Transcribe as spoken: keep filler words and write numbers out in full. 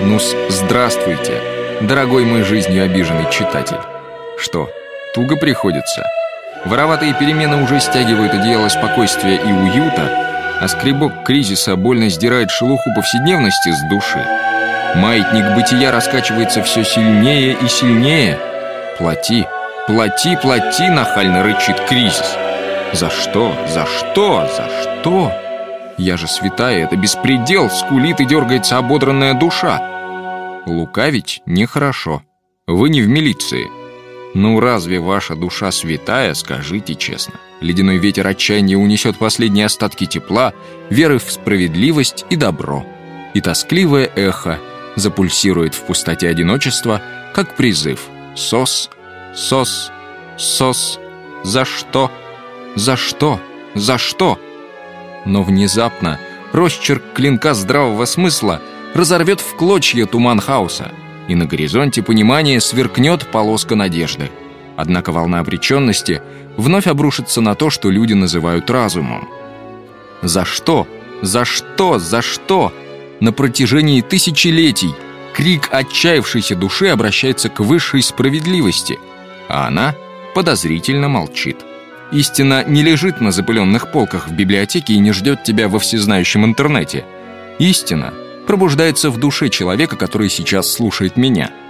Ну-с, здравствуйте, дорогой мой жизнью обиженный читатель. Что, туго приходится? Вороватые перемены уже стягивают одеяло спокойствия и уюта, а скребок кризиса больно сдирает шелуху повседневности с души. Маятник бытия раскачивается все сильнее и сильнее. Плати, плати, плати, нахально рычит кризис. За что, за что, за что? Я же святая, это беспредел, скулит и дергается ободранная душа. Лукавить нехорошо. Вы не в милиции. Ну разве ваша душа святая, скажите честно? Ледяной ветер отчаяния унесет последние остатки тепла, веры в справедливость и добро. И тоскливое эхо запульсирует в пустоте одиночества, как призыв: сос, сос, сос. За что? За что? За что? Но внезапно росчерк клинка здравого смысла разорвет в клочья туман хаоса, и на горизонте понимания сверкнет полоска надежды. Однако волна обреченности вновь обрушится на то, что люди называют разумом. За что? За что? За что? На протяжении тысячелетий крик отчаявшейся души обращается к высшей справедливости, а она подозрительно молчит. Истина не лежит на запыленных полках в библиотеке и не ждет тебя во всезнающем интернете. Истина пробуждается в душе человека, который сейчас слушает меня.